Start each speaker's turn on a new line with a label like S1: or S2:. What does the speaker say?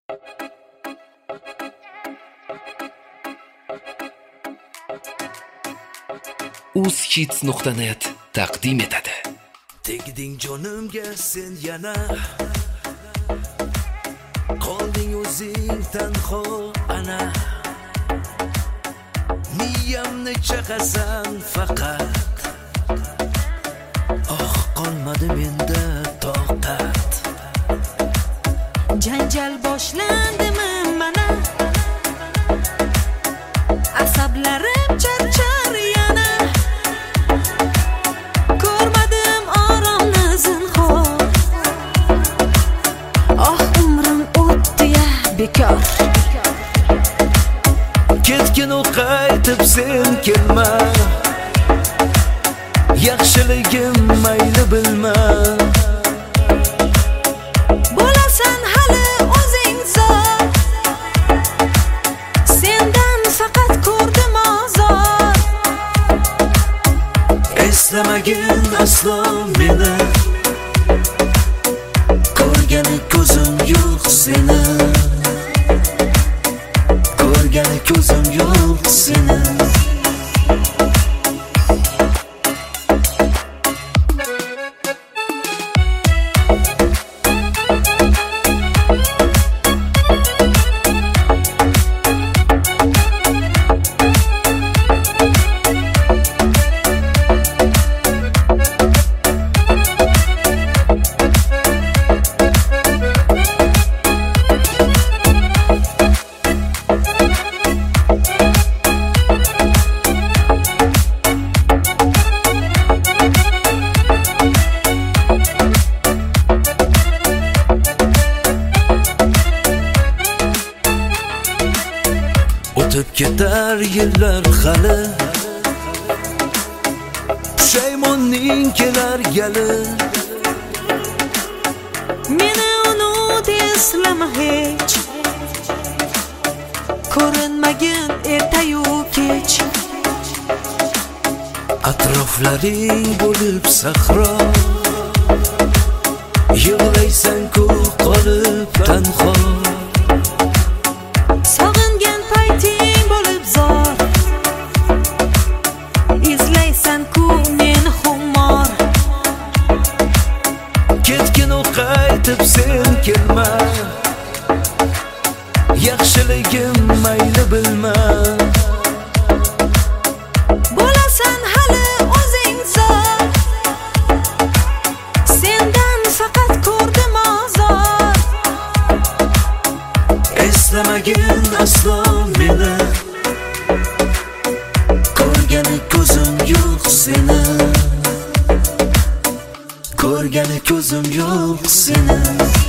S1: uzhits.net taqdim etadi.
S2: Tegding jonimga sen yana, qolding o'zing tanho ana. Miyamni chaqasan faqat, qolmadi menda toqat.
S3: Janjal boshlandimi mana, asablarim charchar yana. Ko'rmadim oromni zinhor, umrim o'tdi-ya bekor.
S2: Ketgin u qaytib sen kelma, yaxshiligim mayli bilma.
S3: Bo'lasan hali o'zing zor, sendan faqat ko'rdim ozor.
S2: Eslamagin aslo meni, ko'rgani ko'zim yo'q seni. Ko'rgani ko'zim yo'q seni. O'tib ketar yillar hali, pushaymonning kelar gali.
S3: Meni unut, eslama hech, ko'rinmagin ertayu kech.
S2: Atroflaring bo'lib sahro, yig'laysan-ku qolib tanho.
S3: Sog'ingan payting bo'lib zor, izlaysan-ku meni xumor.
S2: Ketgin u qaytib sen kelma, yaxshiligim mayli bilma.
S3: Bo'lasan hali o'zing zor, sendan faqat ko'rdim ozor.
S2: Eslamagin aslo meni, ko'rgani ko'zim yo'q seni. Ko'rgani ko'zim yo'q seni.